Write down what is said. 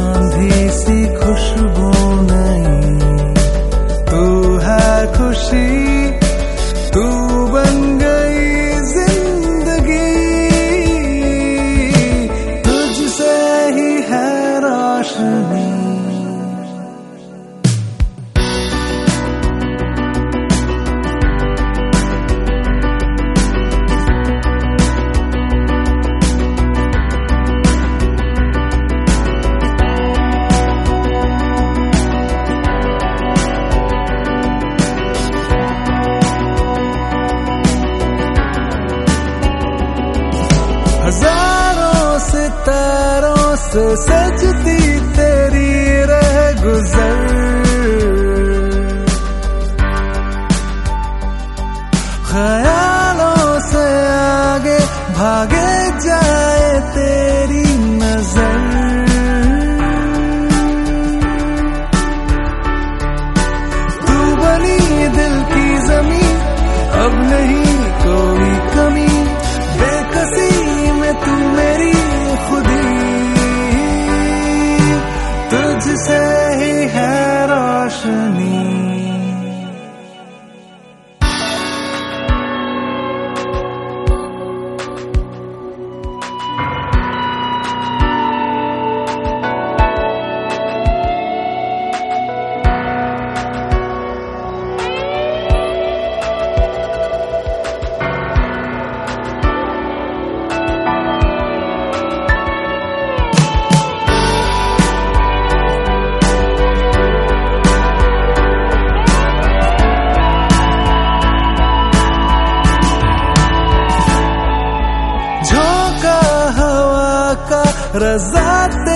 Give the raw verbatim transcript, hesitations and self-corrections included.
आंधी सी खुशबू नहीं, तू है खुशी, तू बन गई जिंदगी, तुझसे ही है रोशनी। हजारों सितारों से सजती तेरी रह गुजर, ख्यालों से आगे भागे जाए तेरी नजर, तू बनी दिल की जमीन, अब नहीं कोई कमी, बेकसी में तू मेरी खुदी, तुझसे ही है रोशनी। झोंका हवा का रज़ा